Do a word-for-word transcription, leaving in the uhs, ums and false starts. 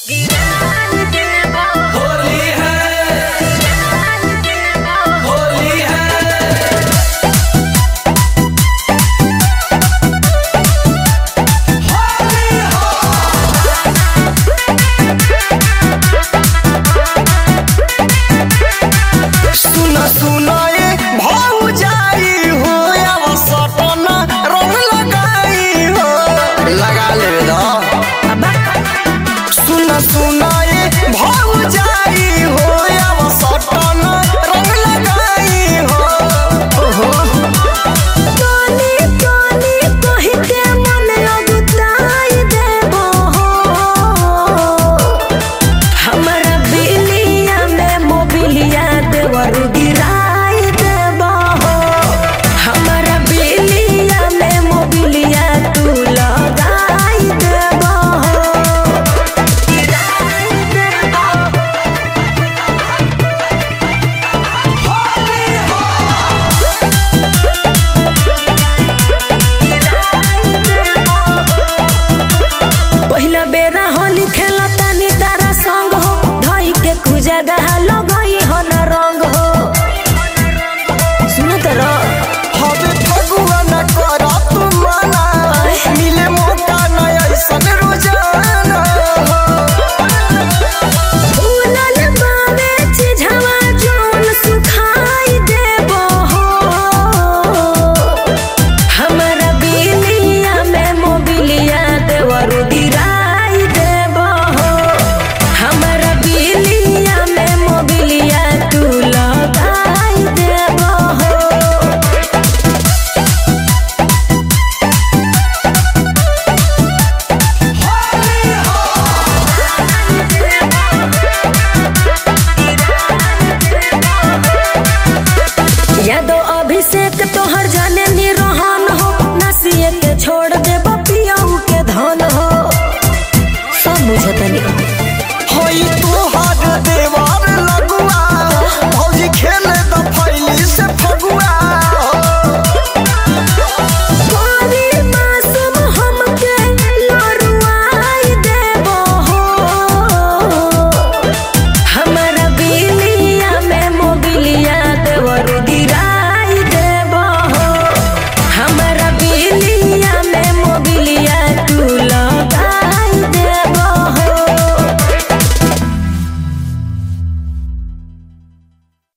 जगह लगई हो न रंग हो सुनत रह हवे फगुआ न करा तू मना मिले मौका न ऐसन रोजाना फूलन बावे चिझवा जोन सुखाई देबो हो हमरा बिलिया में मोबिलिया देवरु दिराई देबो हो हमरा बिलिया में मोबिलिया तू लगाई देबो हो यादो अभिषेक तोहर जाने निरहन हो नसिए के छोड़ दे बपियाऊ के धन हो सब बुझतनी होई तू